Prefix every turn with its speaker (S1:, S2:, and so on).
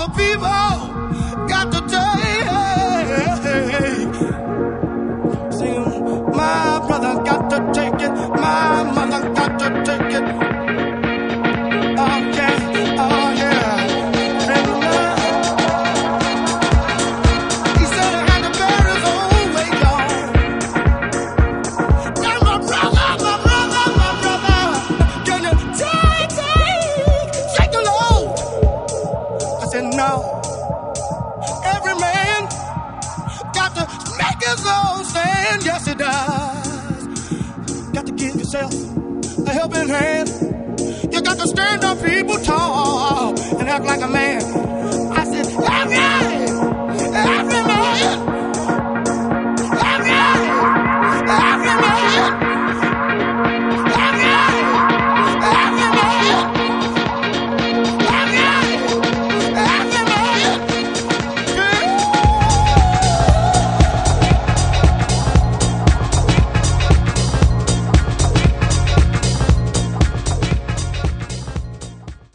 S1: people got to take. See, my brother got to take it. My mother got to take it. Oh yeah, oh yeah. He said I had to bear his own weight, y'all. Now my brother, can you take the load? I said no. Every man got to make his own stand. Yes, he does. Got to give yourself a helping hand. You got to stand up, people, tall, and act like a man.